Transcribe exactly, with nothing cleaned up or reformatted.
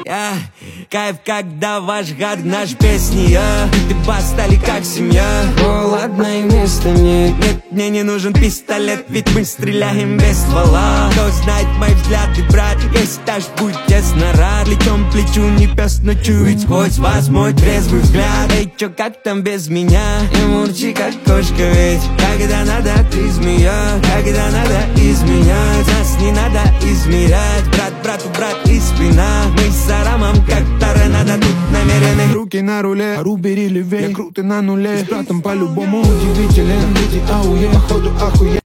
а, кайф, когда ваш гад наш песни, а, ты бас стали как семья. Холодно и места нет. Нет, мне не нужен пистолет, ведь мы стреляем без ствола. Кто знает мои взгляды, брат, если так будь ясно рад. Лицом плечу не пес, но чует сквозь вас мой трезвый взгляд. Эй, чё, как там без меня? И мурчи, как кошка, ведь когда надо, ты змея. Когда надо изменять, нас не надо измерять. Брат, брату, брат и спина. Мы с Арамом как торнадо, тут намерены. Руки на руле, а бери левей. Я крутый на нуле, с братом по-любому удивителен. Люди ауе, походу охуе.